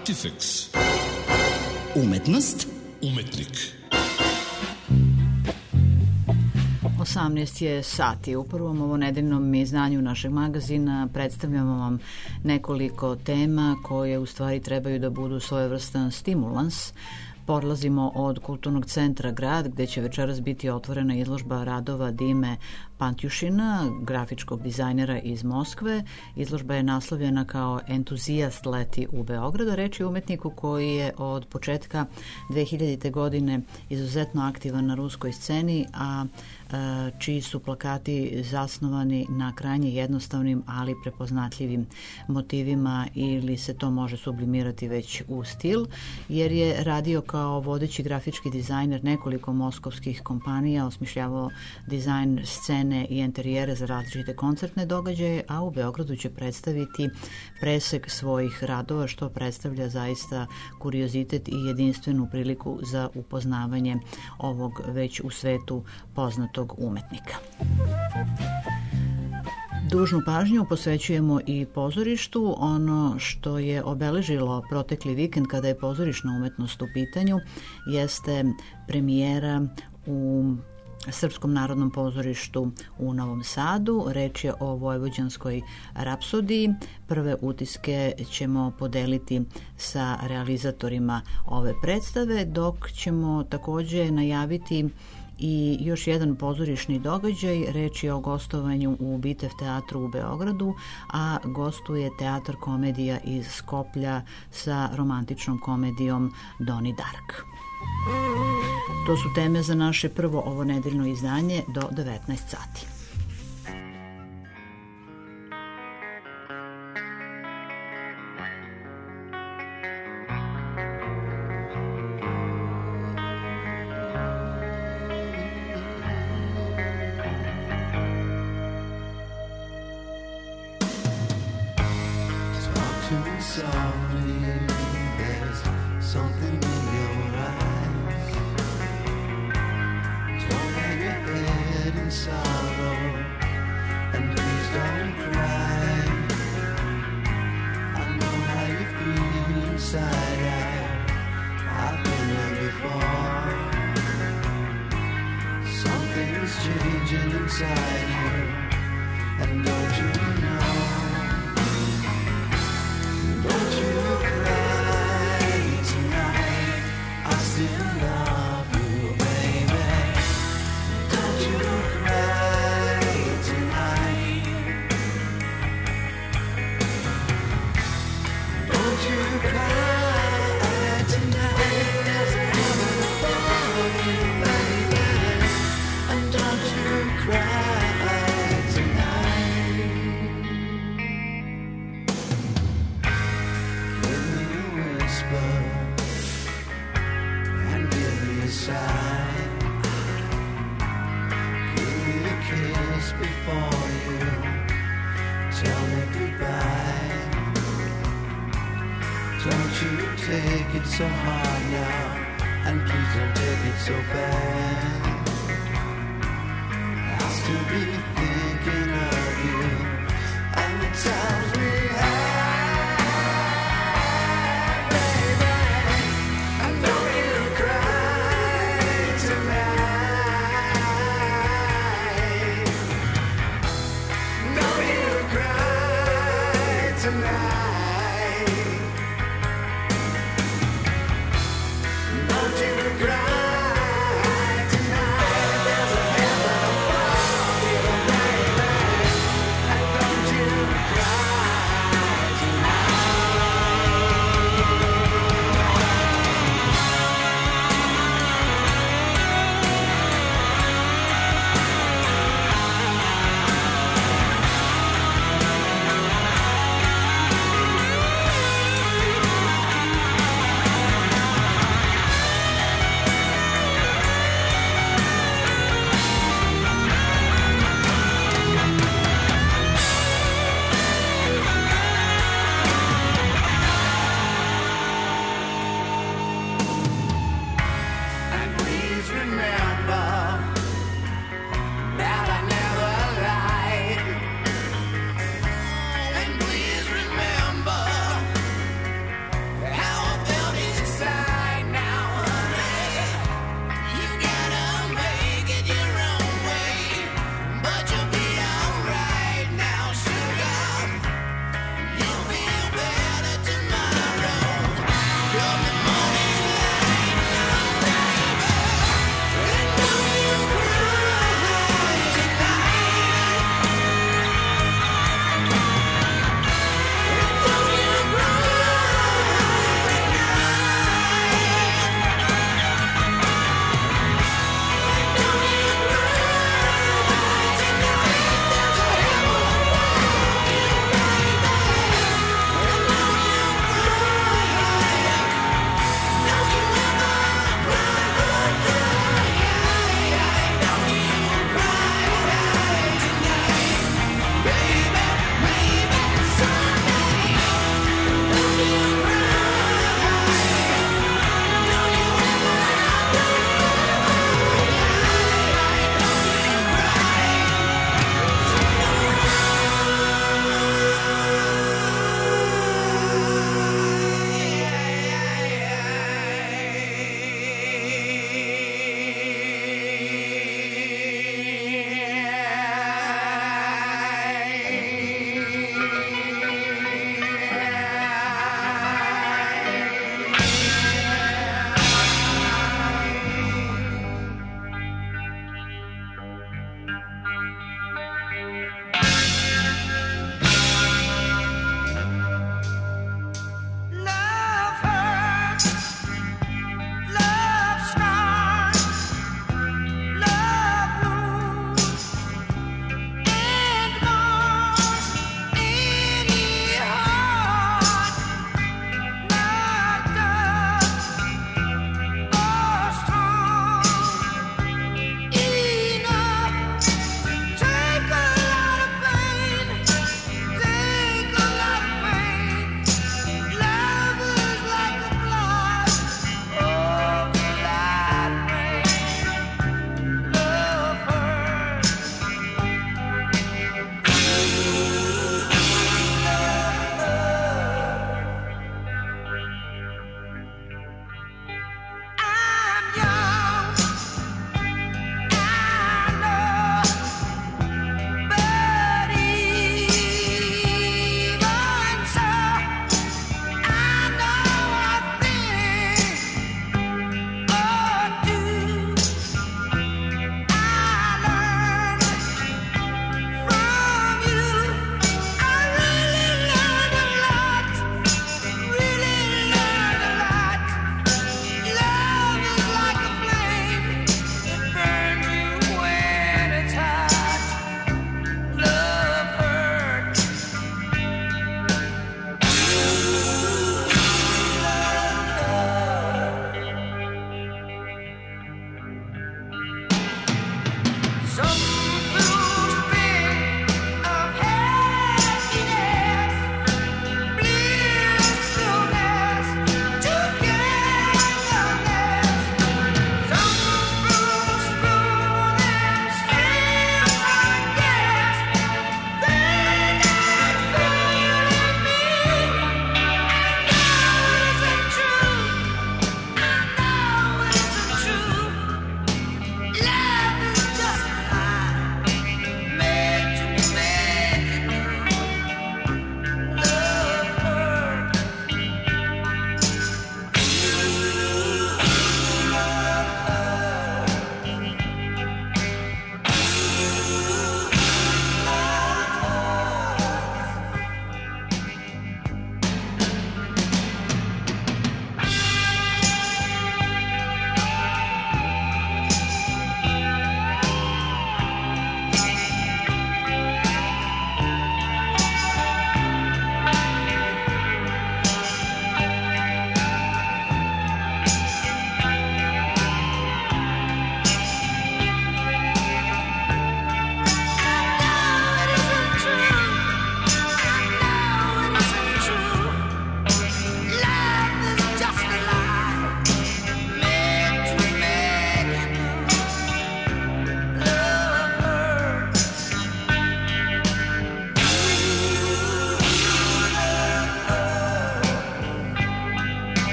Artifex. Umetnost. Umetnik. 18 je sati. U prvom ovonedeljnom izdanju našeg magazina predstavljamo vam nekoliko tema koje u stvari trebaju da budu svojevrstan stimulans. Polazimo od Kulturnog centra Grad, gde će večeras biti otvorena izložba radova Dime Pantjušina, grafičkog dizajnera iz Moskve. Izložba je naslovljena kao Entuzijast leti u Beogradu. Reč je o umetniku koji je od početka 2000. godine izuzetno aktivan na ruskoj sceni, a čiji su plakati zasnovani na krajnje jednostavnim, ali prepoznatljivim motivima, ili se to može sublimirati već u stil, jer je radio kao vodeći grafički dizajner nekoliko moskovskih kompanija, osmišljavao dizajn scene i interijere za različite koncertne događaje, a u Beogradu će predstaviti presek svojih radova, što predstavlja zaista kuriozitet i jedinstvenu priliku za upoznavanje ovog već u svetu poznatog umetnika. Dužnu pažnju posvećujemo i pozorištu. Ono što je obeležilo protekli vikend kada je pozorišna umetnost u pitanju jeste premijera u Srpskom narodnom pozorištu u Novom Sadu. Reč je o Vojvođanskoj rapsodiji. Prve utiske ćemo podeliti sa realizatorima ove predstave, dok ćemo takođe najaviti i još jedan pozorišni događaj. Reč je o gostovanju u Bitev teatru u Beogradu, a gostuje Teatar komedija iz Skoplja sa romantičnom komedijom Doni Dark. To su teme za naše prvo ovonedeljno izdanje do 19 sati.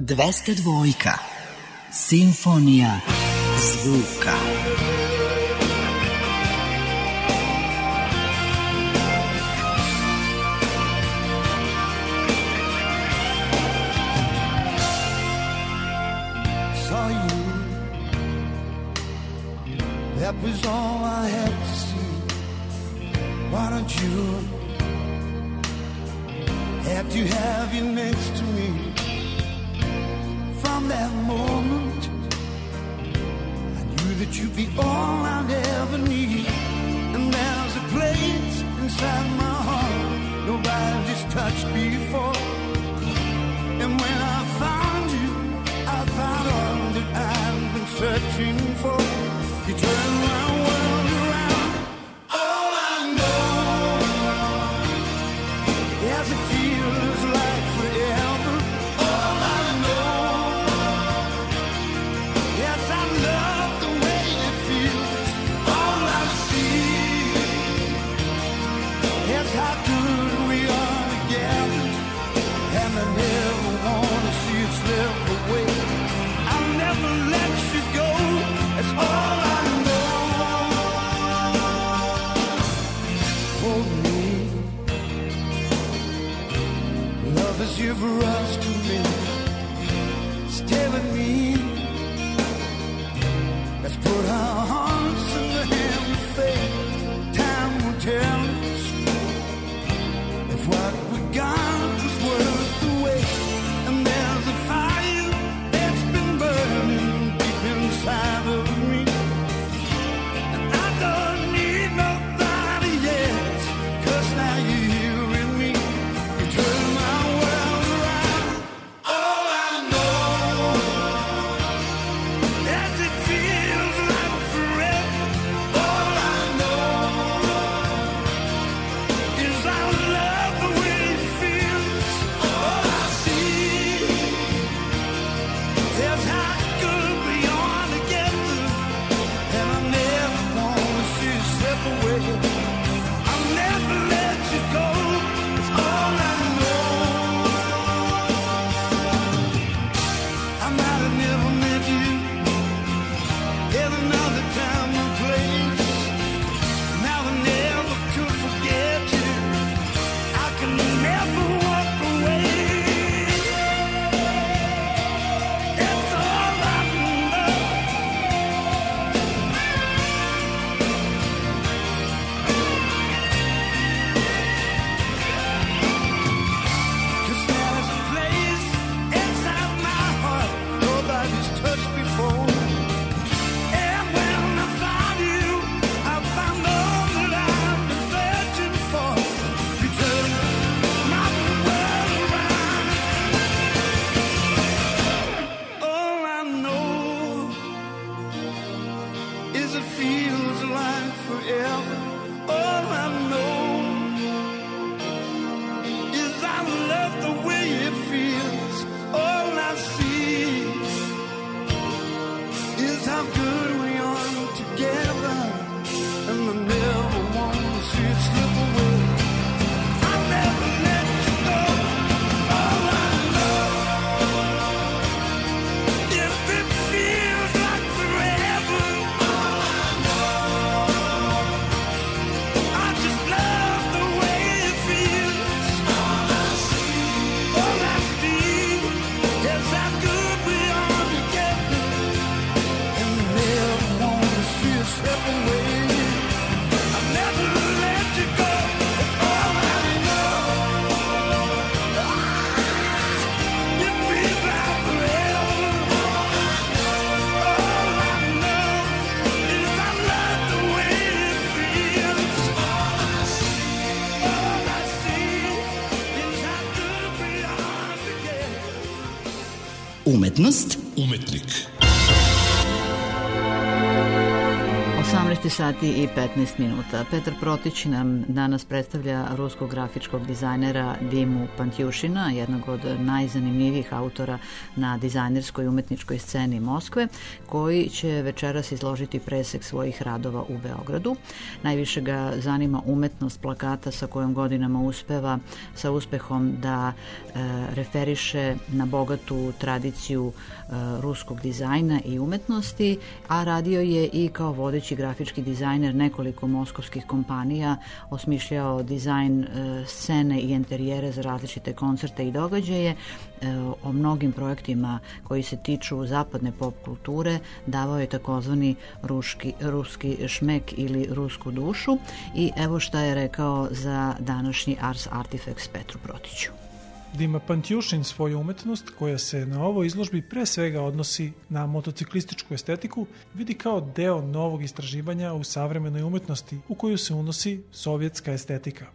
202. Simfonija zvuka. Saw you. That was all I had to see. Why don't you have to have you next to me? From that moment I knew that you'd be all I'd ever need. And there's a place inside my heart nobody's touched before. And when I found you, I found all that I've been searching for. You turned my world around. All I know, yes, it feels like forever. All I know, yes, I love the way it feels. All I see, yes, how good we are together. And I never want to see it slip away. I'll never let you go. That's all I know. Hold me. Love is here for us to live. Stay with me. Let's put our hearts in the hand of fate. Time will tell us if what we got was worth the wait. And there's a fire that's been burning deep inside of me. And I don't need nobody else, 'cause now you're here with me. You turn my world around. All I know, as it feels like forever. All I know is I love the way it feels. All I see is how good we are together. And I never want to see you slip away. I'll never let you go. It's all I know. I might have never met you in another time or place. Now I never could forget you. I can never walk away. It's all I know. 'Cause there's a place inside my heart nobody's touched before. And when I found you, I found all that I've been searching for. You turned my world around. All I know is it feels like forever. All I know is I love the way it feels. All I see is how good we are together. And I never want to see it slip away. I'll never let you go. All I know is it feels like forever. All I know, I just love the way it feels. All I see is how good we are together. And I never want to see it slip away. I'll never let you go. It's all I know. It feels like forever. All I know is I love the way it feels. All I see is how good we are together. Umetnost, Umetnik. 18 sati i 15 minuta. Petar Protić nam danas predstavlja ruskog grafičkog dizajnera Dimu Pantjušina, jednog od najzanimljivijih autora na dizajnerskoj umetničkoj sceni Moskve, koji će večeras izložiti presek svojih radova u Beogradu. Najviše ga zanima umetnost plakata sa kojom godinama uspeva sa uspehom da referiše na bogatu tradiciju ruskog dizajna i umetnosti, a radio je i kao vodeći grafički dizajner nekoliko moskovskih kompanija, osmišljao dizajn scene i interijere za različite koncerte i događaje. O mnogim projektima koji se tiču zapadne pop kulture davao je takozvani ruski šmek ili rusku dušu i evo šta je rekao za današnji Ars Artifacts Petru Protiću. Dima Pantjušin svoju umetnost, koja se na ovoj izložbi pre svega odnosi na motociklističku estetiku, vidi kao deo novog istraživanja u savremenoj umetnosti u koju se unosi sovjetska estetika.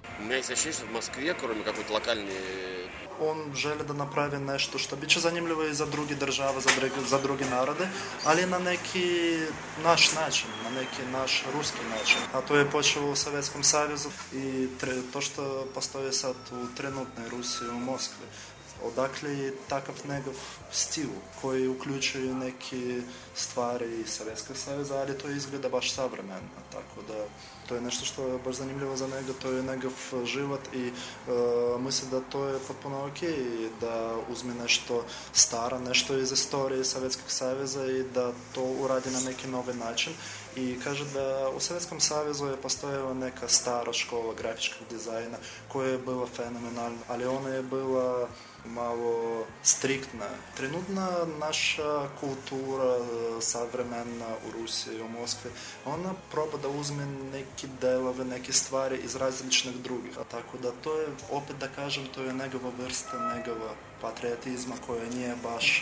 On želi da napravi nešto što biće zanimljivo i za druge države, za druge narode, ali na neki naš način, na neki naš ruski način. A to je počelo u Sovjetskom savezu i to što postoji sad u trenutnoj Rusiji, u Moskvi. Odakle je takav njegov stil koji uključuje neke stvari iz Sovjetskog saveza, ali to izgleda baš savremeno, tako da to je nešto što je baš zanimljivo za njega, to je njegov život i mislim da to je potpuno ok da uzme nešto staro, nešto iz istorije Sovjetskog saveza i da to uradi na neki novi način. I kaže da u Sovjetskom savezu je postojala neka stara škola grafičkog dizajna koja je bila fenomenalna, ali ona je bila malo striktna. Trenutna naša kultura savremena u Rusiji i u Moskvi, ona proba da uzme neki delove, neke stvari iz različnih drugih. A tako da to je, opet da kažem, to je njegova vrsta, njegova patriotizma koja nije baš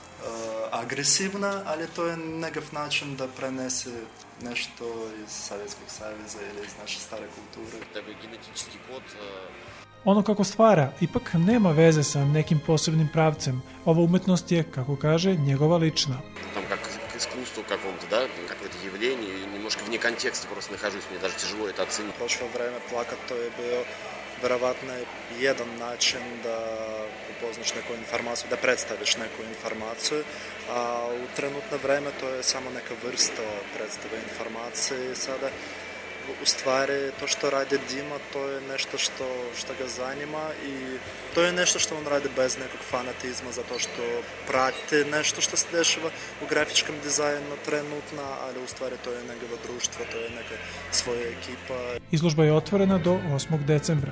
agresivna, ali to je njegov način da prenese nešto iz Sovjetskog saveza ili iz naše stare kulture. Genetički kod. Ono kako stvara ipak nema veze sa nekim posebnim pravcem. Ova umetnost je, kako kaže, njegova lična. Там как к искусству какому-то, да, какое-то явление, немножко вне контекста просто нахожусь, мне даже тяжело это оценить. В прошлое время plakat to je bio verovatno jedan način da upoznaš neku informaciju, da predstaviš neku informaciju, a u trenutno vreme to je samo neka vrsta predstave informacije. Sada u stvari to što radi Dima, to je nešto što ga zanima i to je nešto što on radi bez nekog fanatizma, zato što prati nešto što se dešava u grafičkom dizajnu trenutno, ali u stvari to je njegovo društvo, to je neka svoja ekipa. Izložba je otvorena do 8. decembra.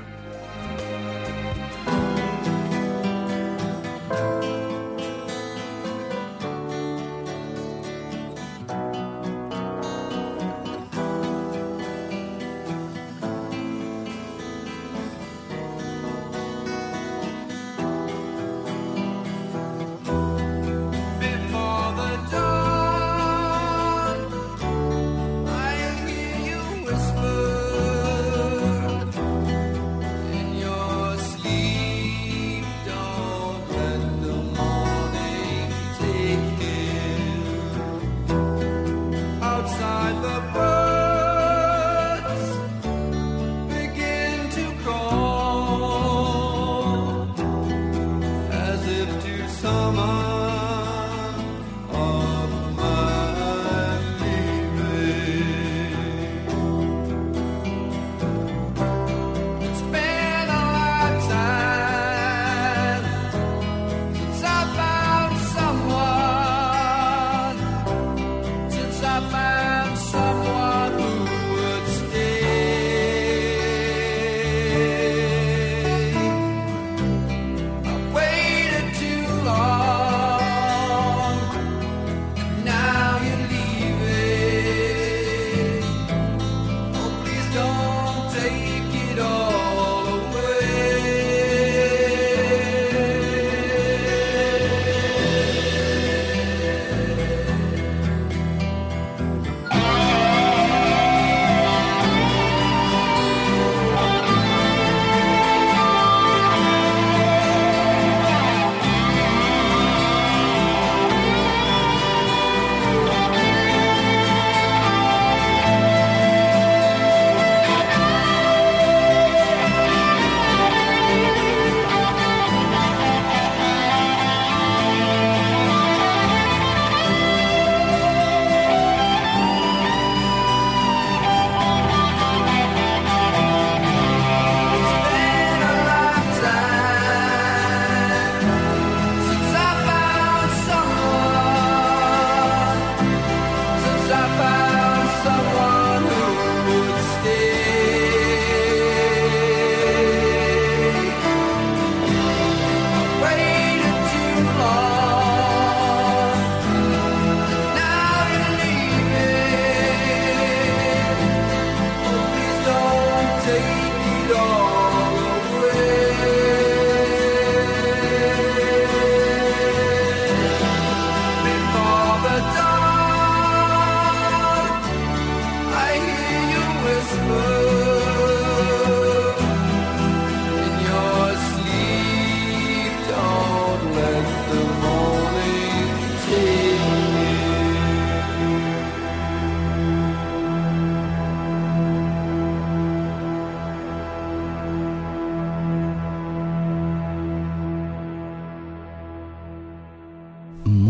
Long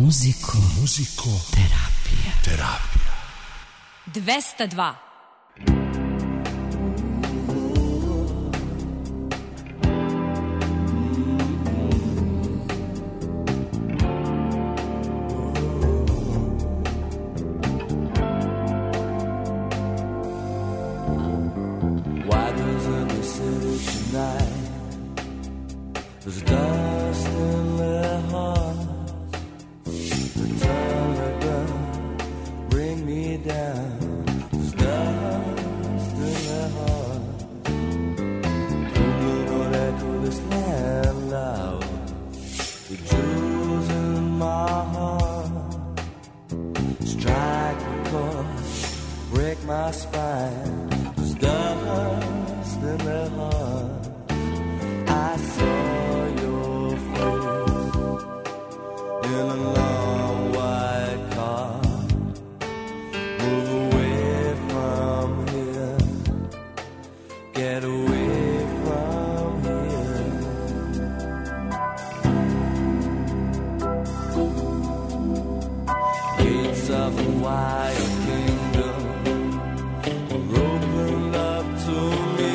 Terapija. 202. There's dust in their hearts. The Taliban bring me down. There's dust in their hearts. Who will echo this land loud? The jewels in my heart strike a chord, break my spine. There's dust in their hearts. I saw your face in a long white car. Move away from here. Get away from here. Gates of a wild kingdom were opened up to me.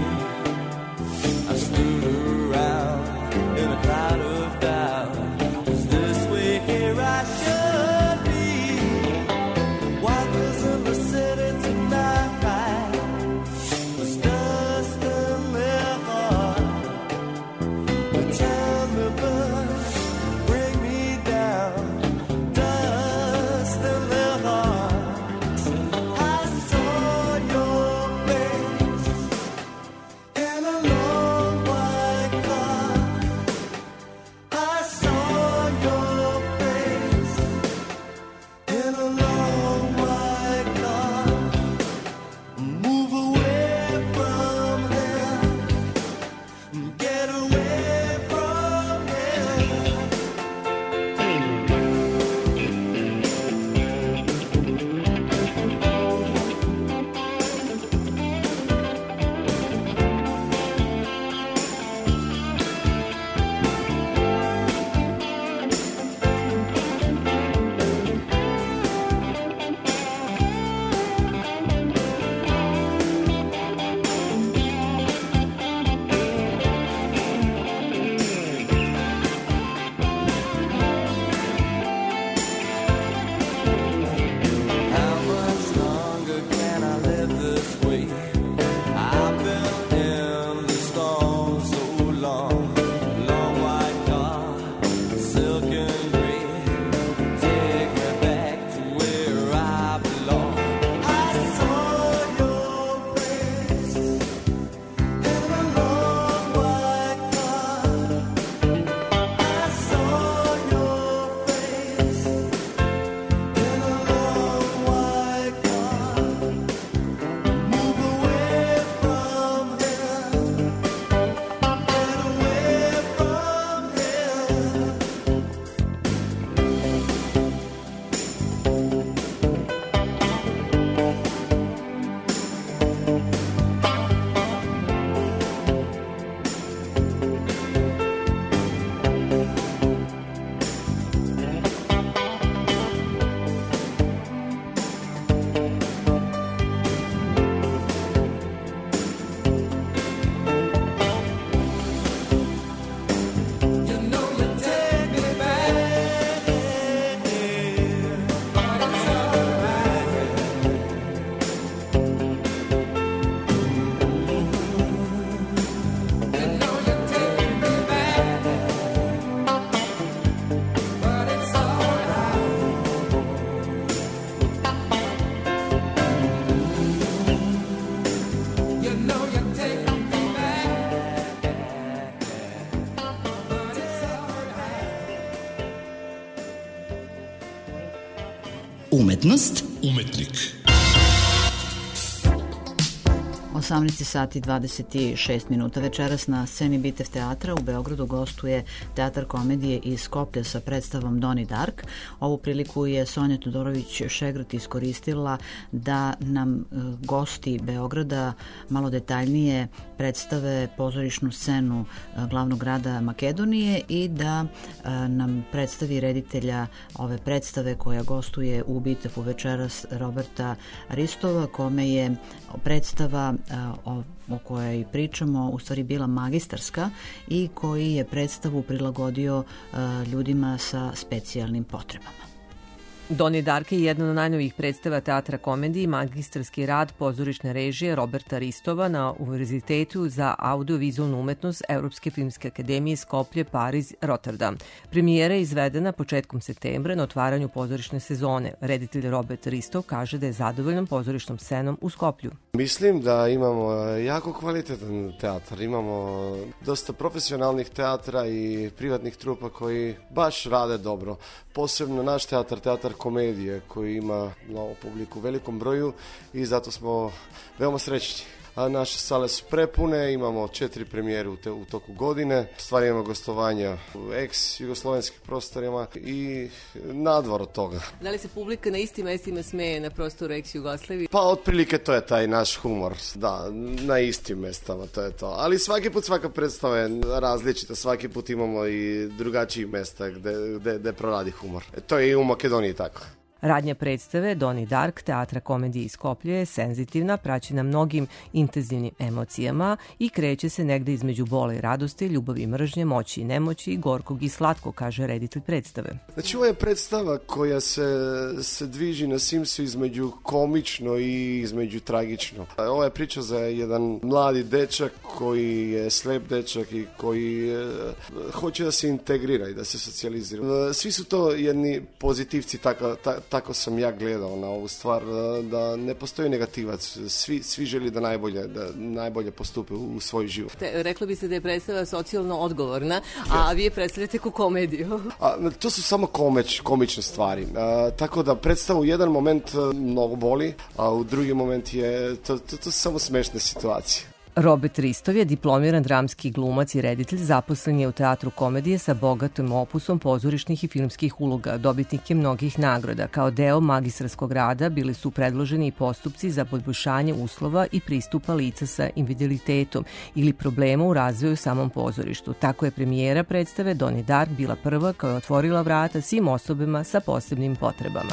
I stood around in a cloud of doubt. Is this way here I should be? Walkers in the city tonight. There's dust in their heart. The Taliban bring me down. Dust in their hearts. I saw your face in a long white car. I saw your face in a long white car. Move away from here. Get away from here. How much longer can I live this way? I've been in the storm so long. Long white car, silken gray. Take me back to where I belong. I saw your face in a long white car. I saw your face in a long white car. Move away from here. Get away from here. You know you take me back, but it's alright. You know you take me back, but it's alright. You know you take me back, but it's alright. Umetnost, O 18 sati 26 minuta. Večeras na sceni Bitev teatra u Beogradu gostuje Teatar komedije iz Skoplja sa predstavom Donnie Dark. Ovu priliku je Sonja Todorović-Šegrt iskoristila da nam gosti Beograda malo detaljnije predstave pozorišnu scenu glavnog grada Makedonije i da nam predstavi reditelja ove predstave koja gostuje u Bitevu večeras, Roberta Ristova, kome je predstava o kojoj pričamo u stvari bila magistarska i koji je predstavu prilagodio ljudima sa specijalnim potrebama. Donnie Dark je jedna od najnovijih predstava Teatra komedije i magistarski rad pozorišne režije Roberta Ristova na Univerzitetu za audiovizualnu umetnost Evropske filmske akademije Skoplje, Pariz, Rotterdam. Premijera je izvedena početkom septembra na otvaranju pozorišne sezone. Reditelj Robert Ristov kaže da je zadovoljan pozorišnom scenom u Skoplju. Mislim da imamo jako kvalitetan teatar. Imamo dosta profesionalnih teatra i privatnih trupa koji baš rade dobro. Posebno naš teatar, Teatar komedije, koji ima novu publiku u velikom broju i zato smo veoma srećni. A naše sale su prepune, imamo 4 premijere u toku godine, stvarimo gostovanja u ex-jugoslovenskim prostorima i nadvor od toga. Da li se publika na istim mestima smeje na prostoru ex-Jugoslavije? Pa otprilike to je taj naš humor, da, na istim mestama, to je to. Ali svaki put svaka predstava je različita, svaki put imamo i drugačijih mesta gde proradi humor. To je i u Makedoniji tako. Radnja predstave Donnie Dark Teatra komedije iz Skoplja je senzitivna, praćena mnogim intenzivnim emocijama i kreće se negde između bola i radosti, ljubavi i mržnje, moći i nemoći, gorkog i slatkog, kaže reditelj predstave. Znači, ovo je predstava koja se dviži na simsu između komično i između tragično. Ovo je priča za jedan mladi dečak koji je slep dečak i koji hoće da se integrira i da se socijalizira. Svi su to jedni pozitivci, tako sam ja gledao na ovu stvar, da ne postoji negativac. Svi želi da najbolje postupe u svoj život. Rekla bi se da je predstava socijalno odgovorna, a vi je predstavljate kao komediju. To su samo komične stvari. Tako da predstavu u jedan moment mnogo boli, a u drugi moment je to su samo smešne situacije. Robert Ristov je diplomiran dramski glumac i reditelj, zaposlen je u Teatru komedije sa bogatim opusom pozorišnih i filmskih uloga, dobitnik je mnogih nagrada. Kao deo magistarskog rada bili su predloženi i postupci za poboljšanje uslova i pristupa lica sa invaliditetom ili problema u razvoju samom pozorištu. Tako je premijera predstave Donnie Dark bila prva koja je otvorila vrata svim osobama sa posebnim potrebama.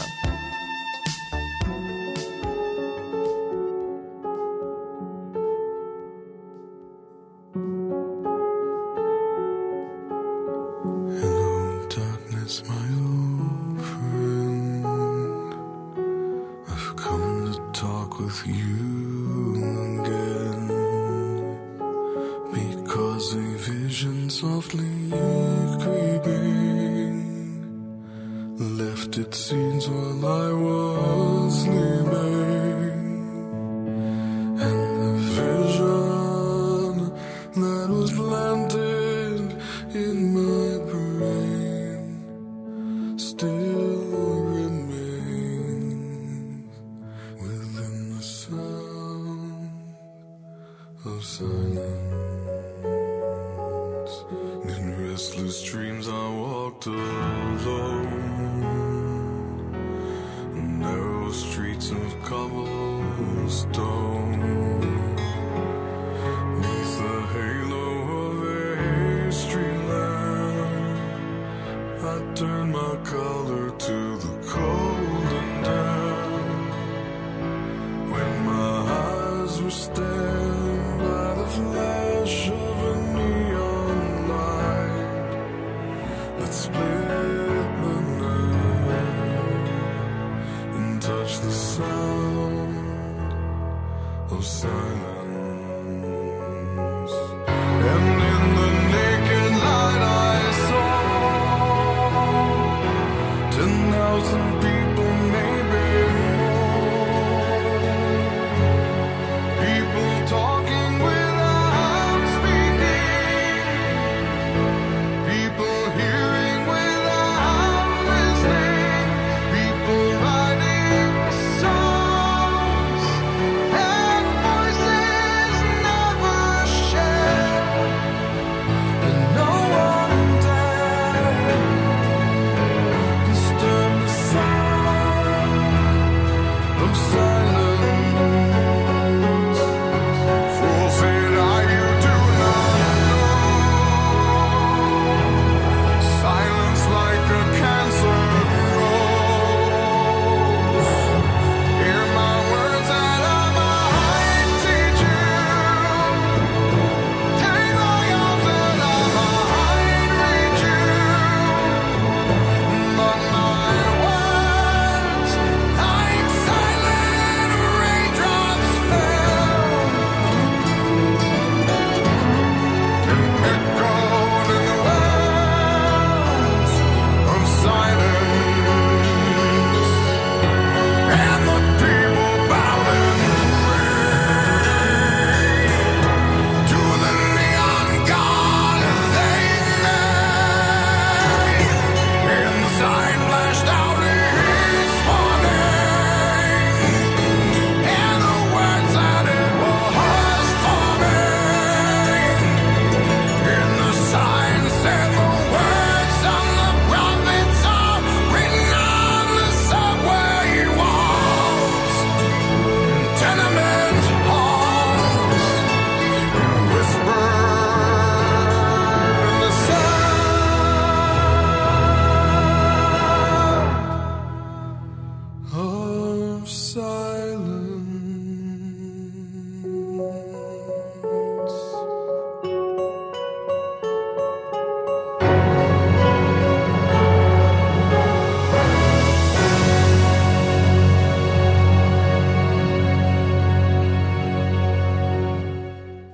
Voices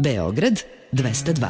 Beograd 202.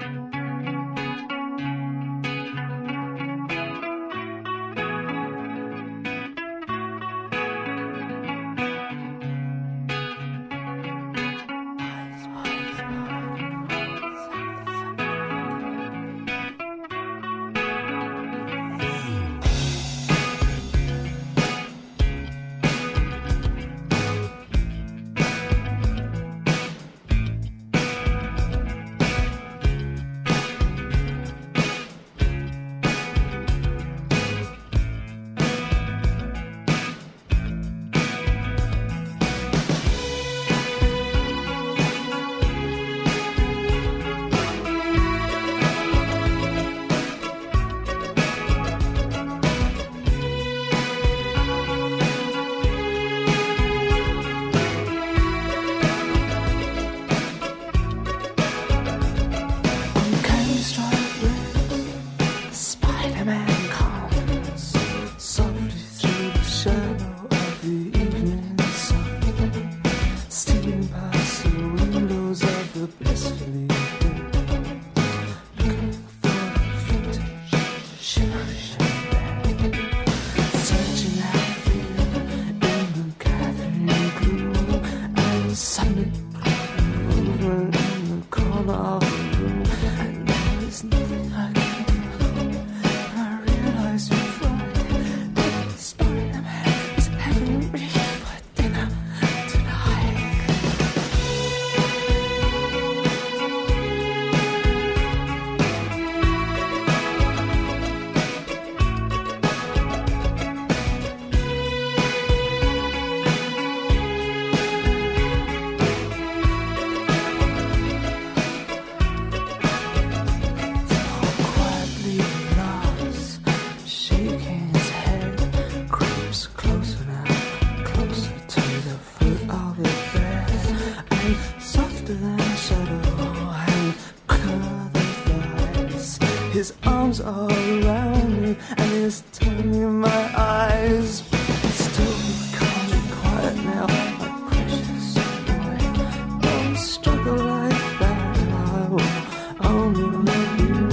His arms are around me and he's telling me my eyes. Still calm and quiet now, my precious boy. Don't struggle like that, I will only love you.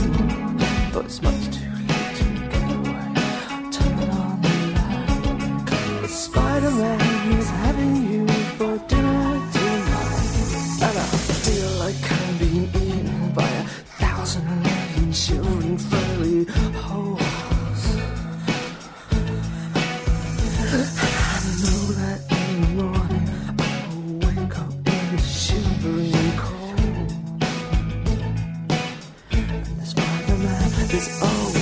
But it's much too late to get away. Turn on the light. The Spider-Man is having you for dinner tonight. And I feel like I'm being eaten by 1,000 children fairly holes. I know that in the morning I'll wake up in the shivering cold. And the Spider-Man is always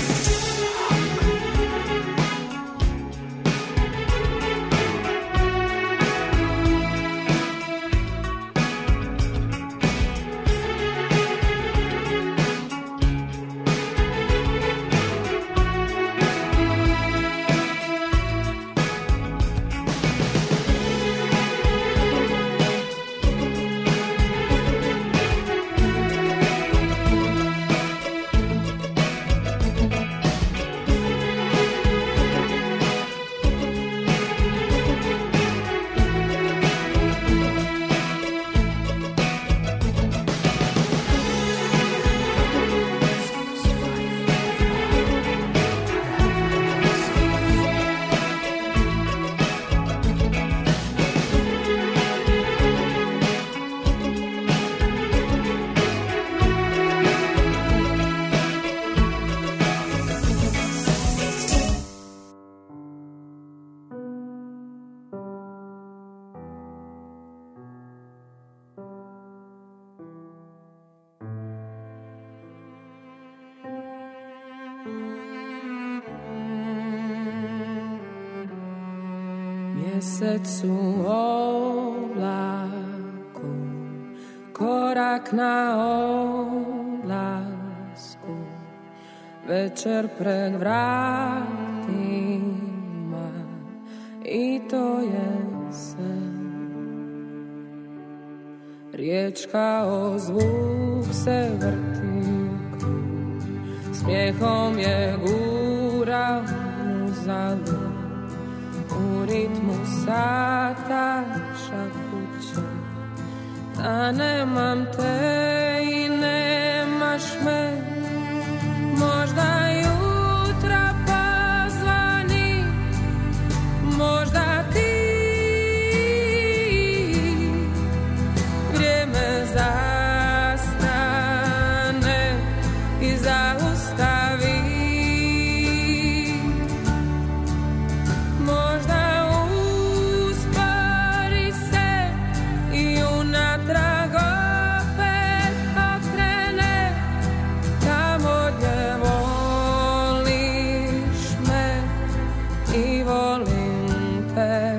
mjesec u oblaku, korak na odlasku, večer pred vratima i to je sve. Riječ kao zvuk se vrti krug, smijehom je gura uzalud. U ritmu sata šapuće da nemam te i nemaš me. Možda jutra pozvani, možda ti vrijeme zastane i zaustavi. Možda uspori se i unatrag opet okrene tamo gdje voliš me i volim te.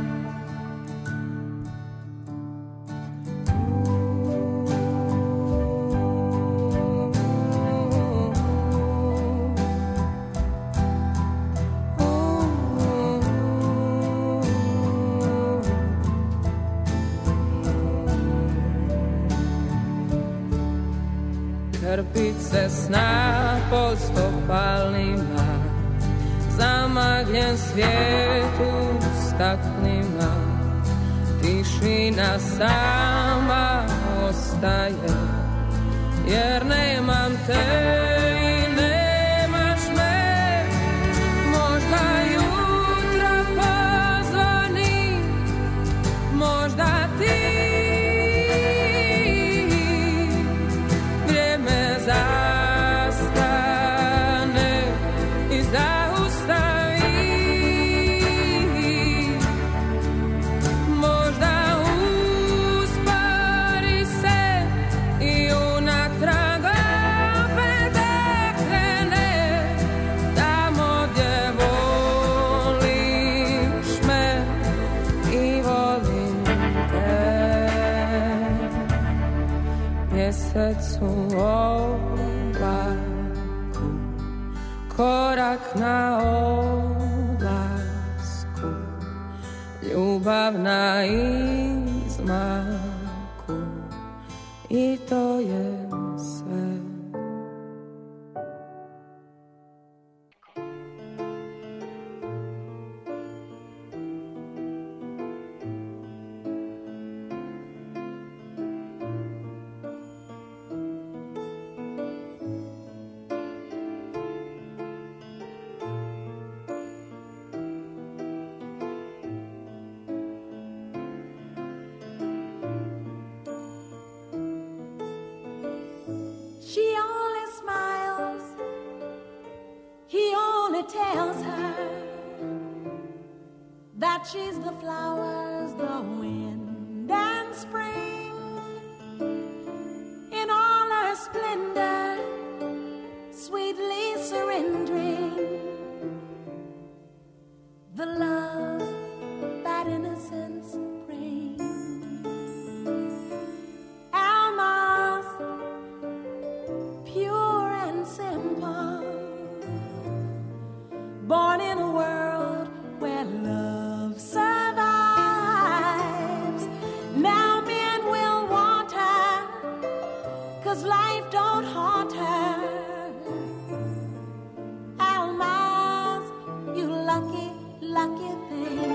Krpice sna pod stopalnima, zamagljen svijet u staklima, tišina sama ostaje, jer nemam te i nemaš me. Možda jutra pozvani, možda ti vrijeme zastane i zaustavi. Možda uspori se i unatrag opet okrene tamo gdje voliš me i volim te. Mjesec u oblaku, korak na odlasku, ljubav na izmaku i to je sve. She only smiles, he only tells her that she's the flowers, the wind and spring. In all her splendor, sweetly surrendering the love that innocence brings. Alma's pure and simple, born in a world where love survives. Now men will want her, 'cause life don't haunt her. Alma's, you lucky, lucky thing.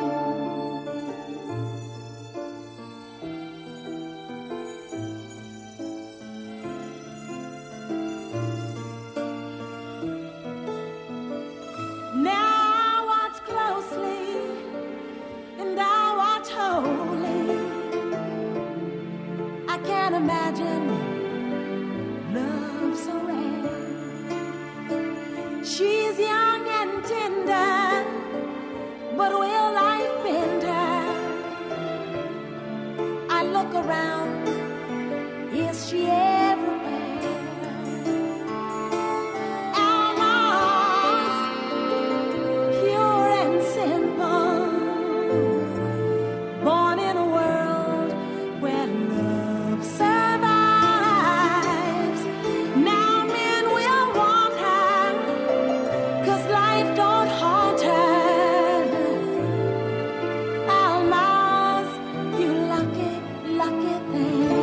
Now watch closely, and I'll watch wholly. I can't imagine love so rare. She's young and tender, but will life bend her? I look around, is she everywhere? Almost pure and simple, born in a world where love survives. Now men will want her, 'cause life don't haunt her. Almost, you lucky, lucky thing.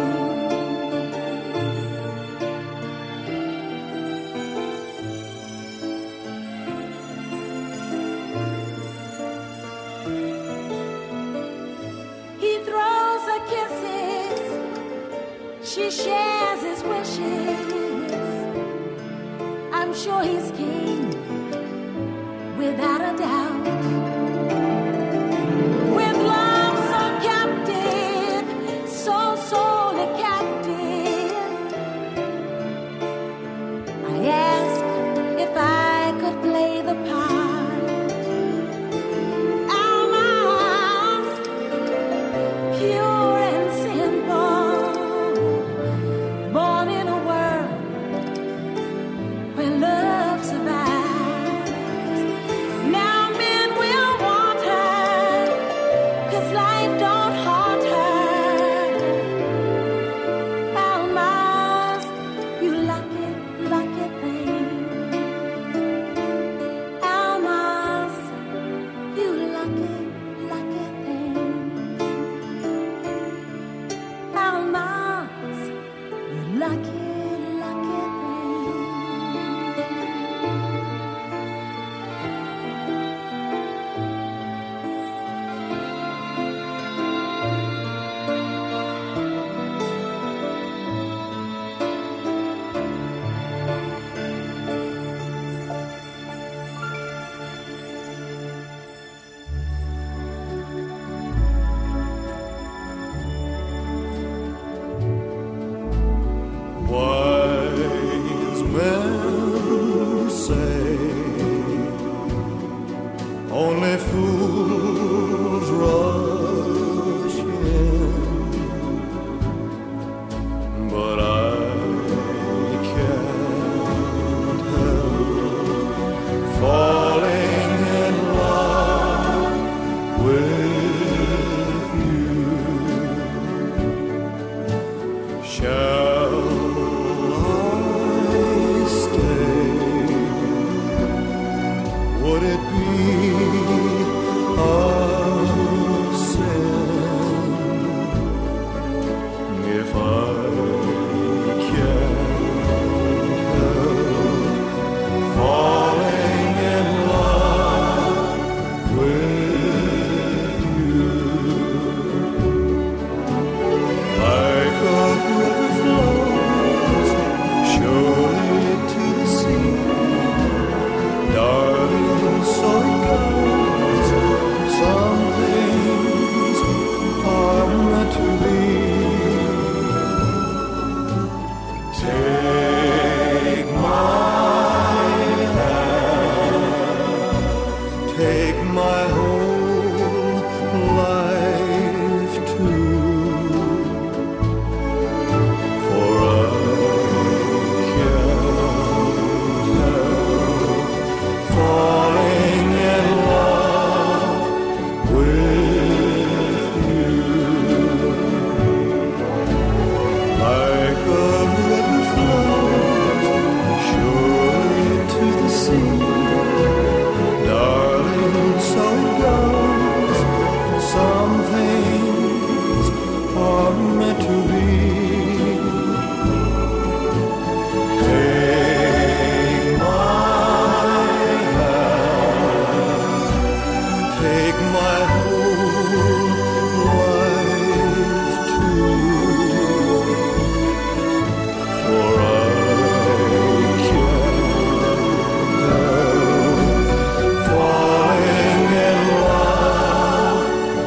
He throws her kisses ashes. I'm sure he's king, without a doubt. With love so captive, so sorely captive, I ask if I could play the part. Almost pure and simple, born in a world where love survives. Now men will want her, 'cause life don't haunt her. Almost, you lucky, lucky thing. Almost, you lucky, lucky thing. Almost, you lucky, lucky thing. Wise men say only fools rush in, but I can't help falling in love with you. Shall I stay? Would it be a sin if I can't help falling in love with you? Like a river flows surely to the sea, darling, so it goes. Some things are meant to be. Take my hand, take my whole life too, for I can't help falling in love with you. Like a river flows surely to the sea, darling, so it goes. Some things are meant to be. Take my hand, take my whole life too, for I can't help falling in love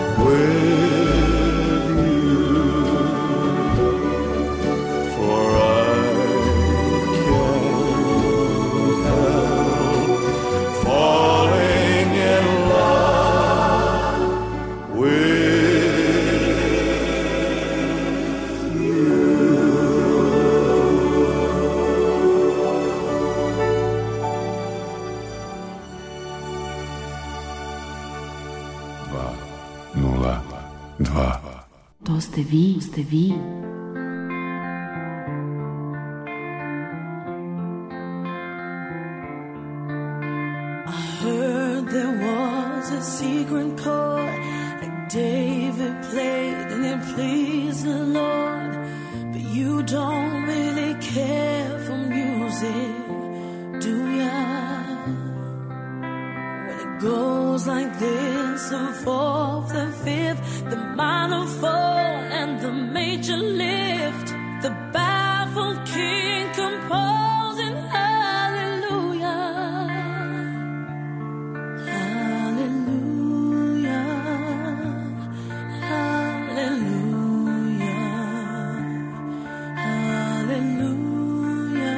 with you. For I can't help falling in love with To ste vi. I heard there was a secret chord like David played and it pleased the Lord. But you don't really care for music, do ya? When it goes like this, the fourth, the fifth, the minor fall and the major lift, the baffled king composing hallelujah, hallelujah, hallelujah, hallelujah,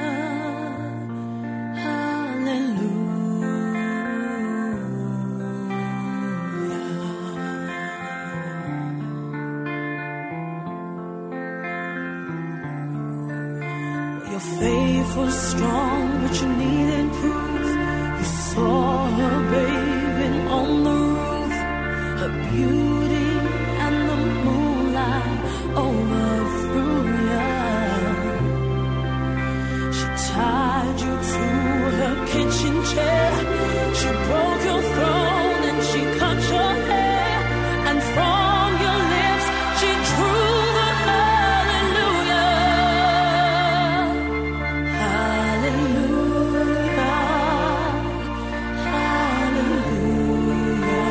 hallelujah. Your faith was strong, but you needed proof. You saw her bathing on the roof, her beauty and the moonlight overthrew ya. She tied you to her kitchen chair. She broke your throne and she cut your hair. And from your lips she drew the hallelujah. Hallelujah. Hallelujah.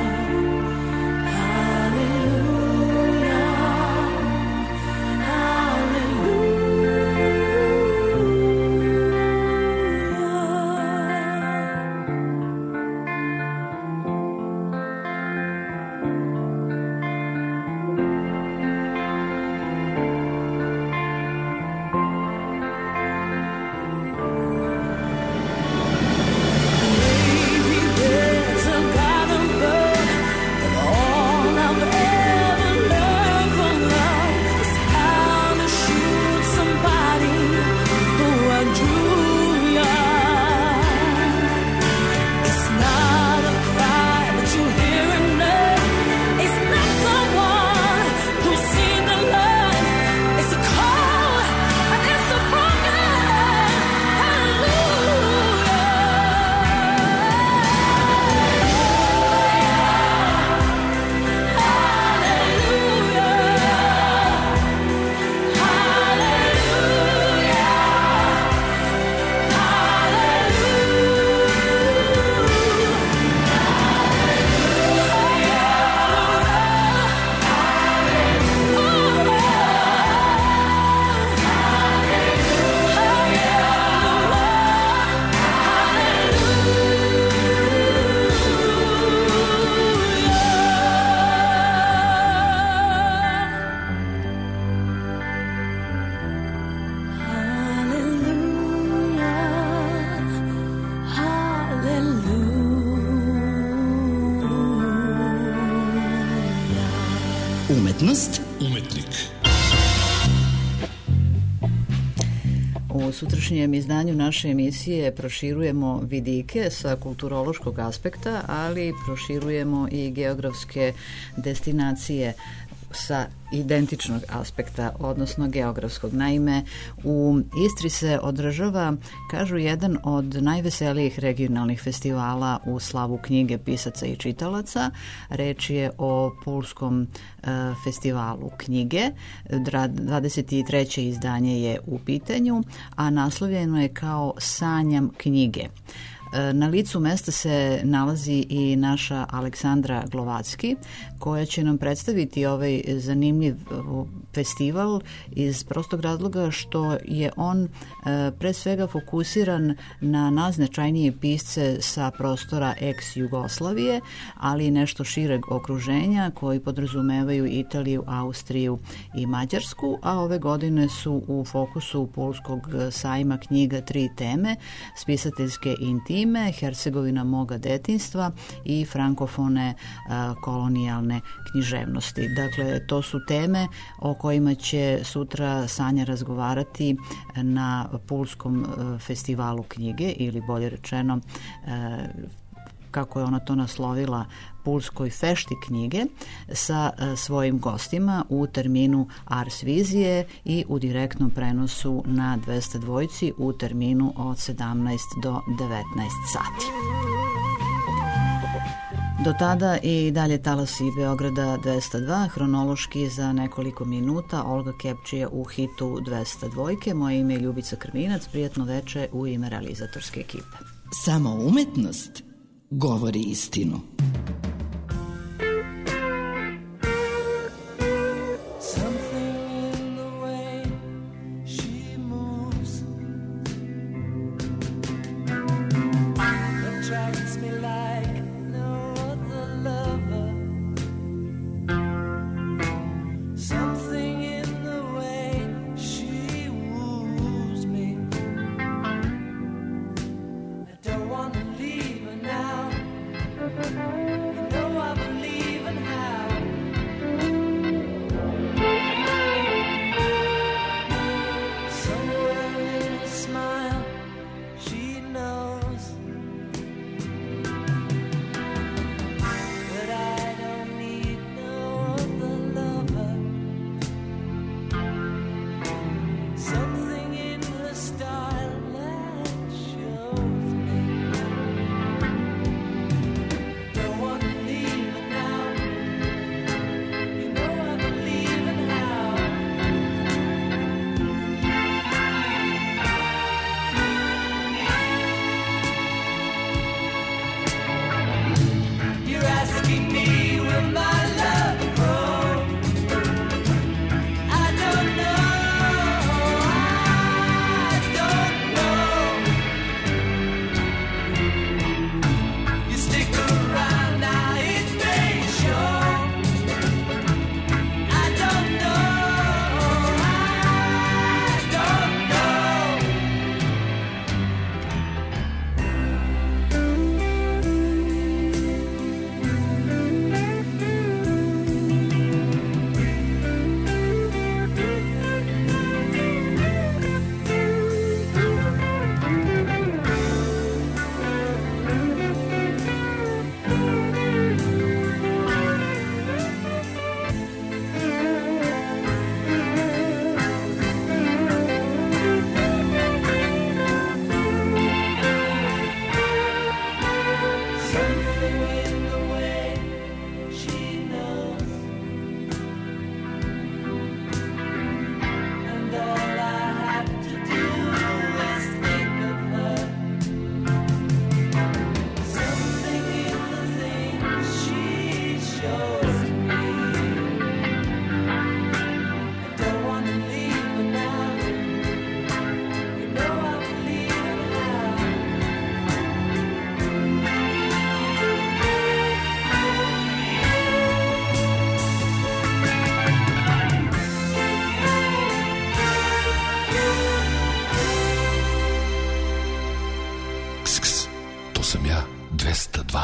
Umetnost, umetnik. U sutrašnjem izdanju naše emisije proširujemo vidike sa kulturološkog aspekta, ali proširujemo i geografske destinacije sa identičnog aspekta, odnosno geografskog. Naime, u Istri se održava, kažu, jedan od najveselijih regionalnih festivala u slavu knjige, pisaca i čitalaca. Reč je o Pulskom festivalu knjige. 23. izdanje je u pitanju, a naslovljeno je kao Sanjam knjige. Na licu mesta se nalazi i naša Aleksandra Glovacki, koja će nam predstaviti ovaj zanimljiv festival iz prostog razloga što je on pre svega fokusiran na najznačajnije pisce sa prostora ex-Jugoslavije, ali i nešto šireg okruženja koji podrazumevaju Italiju, Austriju i Mađarsku, a ove godine su u fokusu Pulskog sajma knjiga 3 teme: spisateljske intime, Hercegovina moga detinjstva i frankofone kolonijalne književnosti. Dakle, to su teme o kojima će sutra Sanja razgovarati na Pulskom festivalu knjige, ili bolje rečeno, kako je ona to naslovila, Pulskoj fešti knjige, sa svojim gostima u terminu Ars Vizije i u direktnom prenosu na 202 u terminu od 17 do 19 sati. Do tada i dalje talasi Beograda 202, hronološki za nekoliko minuta Olga Kepčija u hitu 202. Moje ime je Ljubica Krminac, prijatno veče u ime realizatorske ekipe. Samo umetnost govori istinu. Something in the way she moves 202.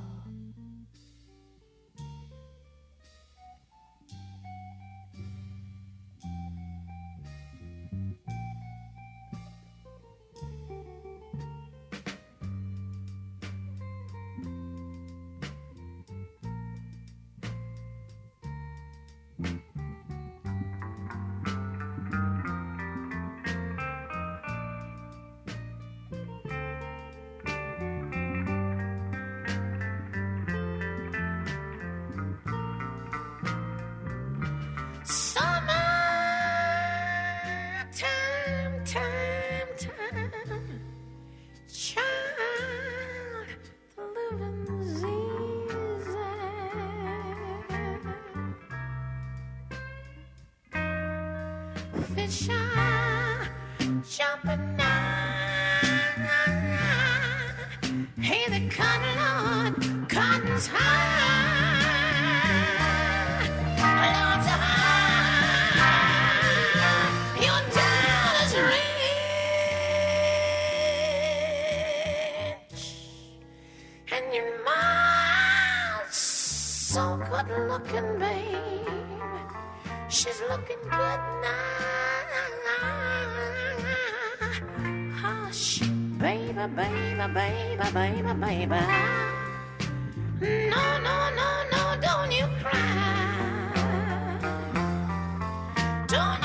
Fish are jumping now. Hey, the cotton, Lord, cotton's high. Lord's high. Your dollar's rich. And your mom's so good looking, babe. She's looking good now. Hush, baby, baby, baby, baby, baby. No, no, no, no, don't you cry. Don't